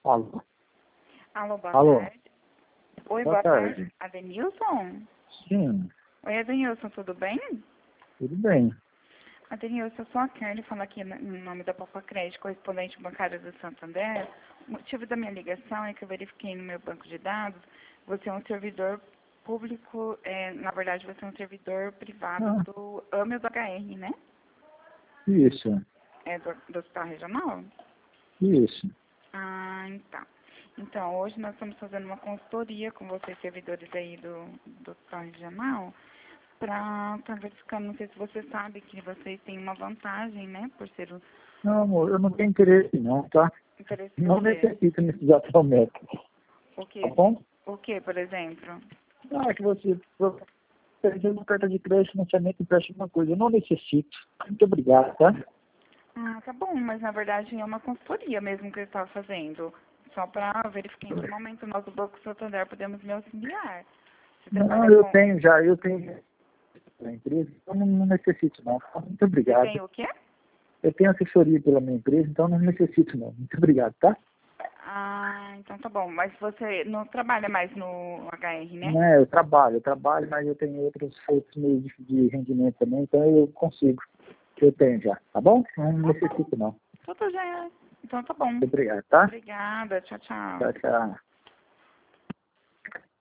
Alô? Alô, boa Alô? tarde. Oi, Boa boa tarde. tarde. Adenilson? Sim, Oi, Adenilson, tudo bem? tudo bem. Adenilson, eu sou a Kelly, falando aqui no nome da Papa Crédito, correspondente bancária do Santander. O motivo da minha ligação é que eu verifiquei no meu banco de dados, você é um servidor público, na verdade você é um servidor privado Ah, do AME ou do HR, né? isso, É do Hospital Regional? isso. Ah, então. Então, hoje nós estamos fazendo uma consultoria com vocês, servidores aí do Hospital Regional, para estar verificando, não sei se você sabe que vocês têm uma vantagem, né, por ser um Não, amor, eu não tenho interesse não, tá? interesse do Não quê? necessito nesse exato momento. O Tá quê? bom? O quê, por exemplo? Ah, que você perdeu uma carta de crédito, financiamento, empréstimo, uma coisa. Eu não necessito. Muito obrigado, tá? Ah, tá bom, mas na verdade é uma consultoria mesmo que eu estava fazendo, só para verificar em que momento nós do Banco Santander podemos me auxiliar. Você Não, trabalha eu com... tenho já, eu tenho a empresa, então não necessito não. Tá? Muito Você obrigado. tem o quê? Eu tenho assessoria pela minha empresa, então não necessito não. Muito obrigado, tá? Ah, então tá bom. Mas você não trabalha mais no HR, né? Não é, eu trabalho, mas eu tenho outros meios de rendimento também, então eu consigo. Eu tenho já, tá bom? Não necessito não. Tudo já. Então tá bom. Muito obrigado, tá? Obrigada. Tchau, tchau. Tchau, tchau.